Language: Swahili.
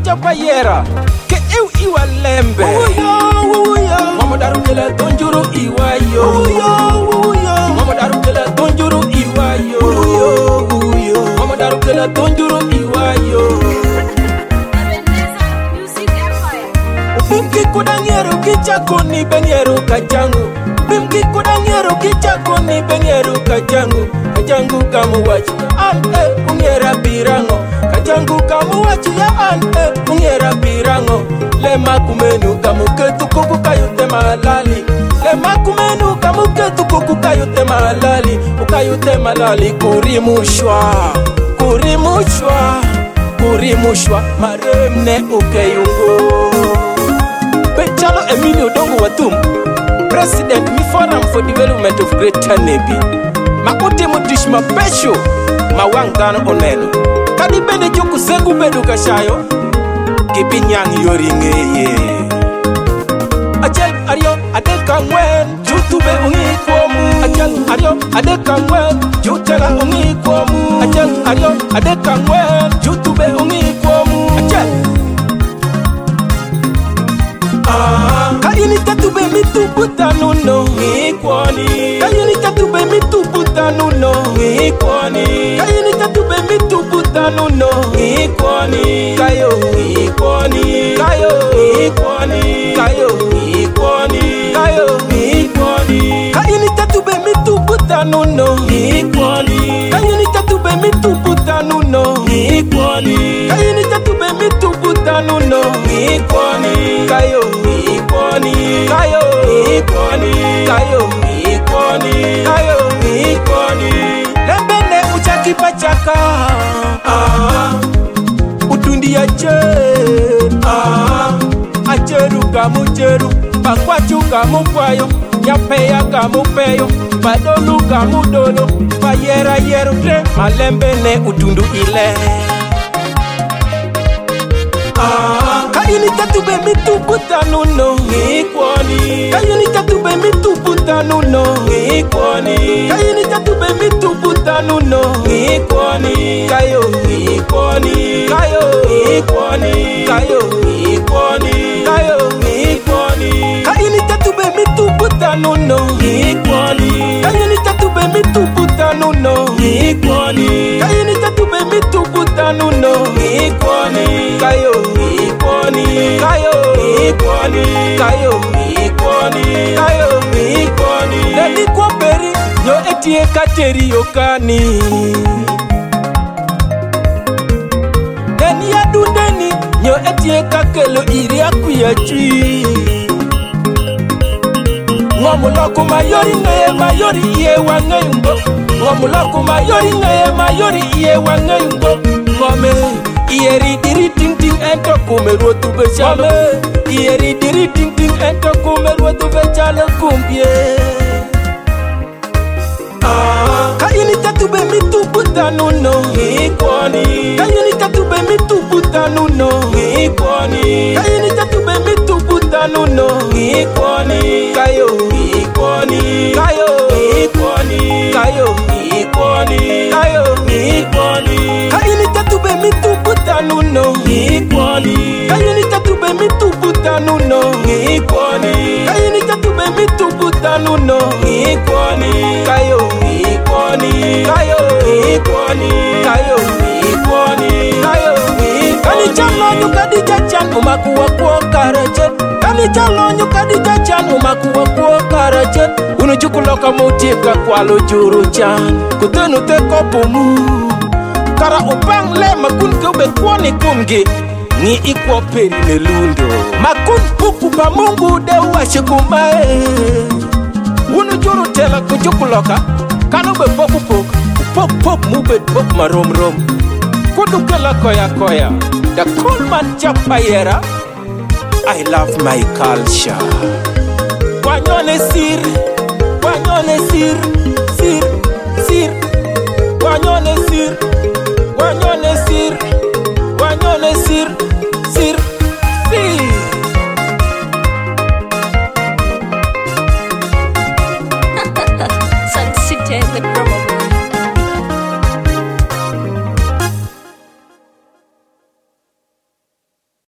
chapayera ke eu iwa lembe mama daru kela tonjuru iwayo mama daru kela tonjuru iwayo mama daru kela tonjuru iwayo bimki kudangero kichako ni bengero kajangu bimki kudangero kichako ni bengero kajangu kajangu kamu wachi ungera birango kajangu kamu wachi ya ungera birango lema kumenu kamu ketu kuku kayute malali lema kumenu kamu ketu kuku kayute malali ukayute malali kurimushwa maremne ukeyungo Bechalo Emilio Dongo Watum, President Mi Forum for Development of Greater Nebi. Makote mutishma pesho, mawangano onelo. Kadi bene joku sengu bedu kashayo, kibinyang yoringeye. Ajel ario adekangwen, jutube ungi komu. Ajel ario adekangwen, jutela ungi komu. Ajel ario adekangwen, jutube ungi komu. Ajel. Kayini katube mitu butanuno ikwani Kayini katube mitu butanuno ikwani Kayini katube mitu butanuno ikwani Kayo ikwani Kayo ikwani Kayo ikwani Kayo ikwani Kayini katube mitu butanuno ikwani Kayini katube mitu butanuno ikwani Kayini katube mitu butanuno ikwani Kayo ikwani Kayo ikwani Kayo ikwani Kayo ikwani Lembene uchaki pachaka Utundi acheru kamu cheru Pakwachu kamu kwayo Nyapeya kamu peyo Badolu kamu dolo Payera yeru tre Malembene utundu ile Kayini katube mitu butanuno ikwani Kayini katube mitu butanuno ikwani Kayini katube mitu butanuno ikwani Kayo ikwani Kayo ikwani Kayo ikwani Kayo ikwani Kayini katube mitu butanuno ikwani Kayini katube mitu butanuno ikwani Kayini katube mitu butanuno ikwani Kayo ikwani Kayo ikwani Kayo ikwani Kayo ikwani Neni kwa peri yo etie kateri yokani Neni adundeni yo etie kakelo iri akuyachui Ngomuloko mayori iye wangayungo Ngomuloko mayori iye wangayungo Ngome Ieri diri ting ting ento kumeru tu bechale Ieri diri ting ting ento kumeru tu bechale kumbie Kayini katube mitu butanuno ikwani Kayini katube mitu butanuno ikwani Kayini katube mitu butanuno ikwani Kayo ikwani Kayo ikwani Kayo ikwani Kayo ikwani Kayini katube mitu butanuno ikwani Kayini katube mitu butanuno ikwani Kayini katube mitu butanuno ikwani Kayo ikwani Kayo ikwani Kayo ikwani Kayo ikwani Kani chalonyo kadija chan umakuwa kuwa karachen Kani chalonyo kadija chan umakuwa kuwa karachen Unuchukuloka mutika kwalo juru chan Kutenu te kopumu Kara upang le makun kube kwani kumgi Ni ikwa peri nelundo Makun puku pa mungu de uwashe kumae Unujuru tela kuchukuloka Kanube poku poku Pok pok mube pok marom rom Kudukela koya koya The Coleman Chapayera I love my culture Wanyone sir Wanyone sir Sir Sir Wanyone sir